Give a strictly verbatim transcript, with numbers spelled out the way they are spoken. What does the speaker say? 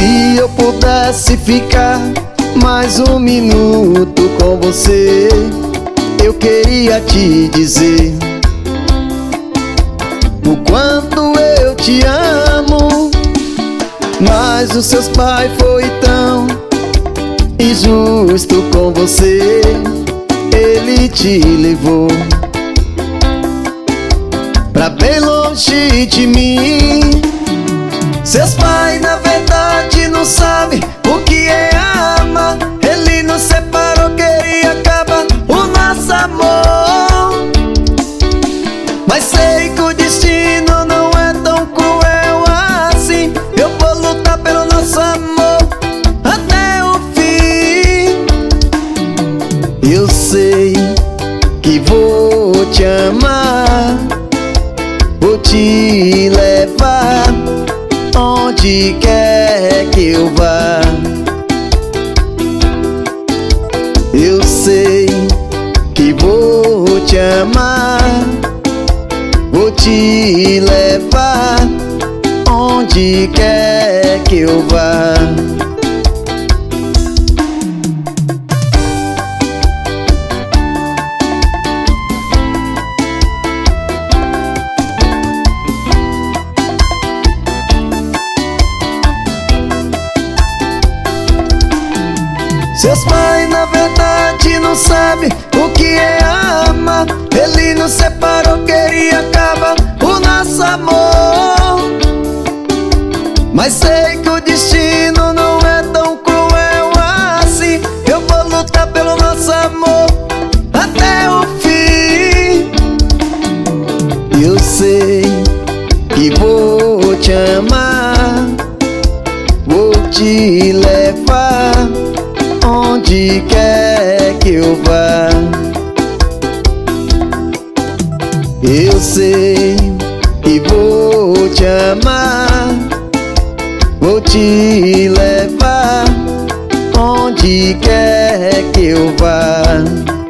Se eu pudesse ficar mais um minuto com você, eu queria te dizer o quanto eu te amo. Mas os seus pais foi tão injusto com você, ele te levou pra bem longe de mim. Seus pais na verdade não sabem o que é amar. Ele nos separou, queria acabar o nosso amor. Mas sei que o destino não é tão cruel assim. Eu vou lutar pelo nosso amor até o fim. Eu sei que vou te amar, vou te levar onde quer que eu vá. Eu sei que vou te amar, vou te levar onde quer que eu vá. Seus pais na verdade não sabem o que é amar. Ele nos separou, queria acabar o nosso amor. Mas sei que o destino não é tão cruel assim. Eu vou lutar pelo nosso amor até o fim. Eu sei que vou te amar, vou te levar onde quer que eu vá. Eu sei que vou te amar, vou te levar onde quer que eu vá.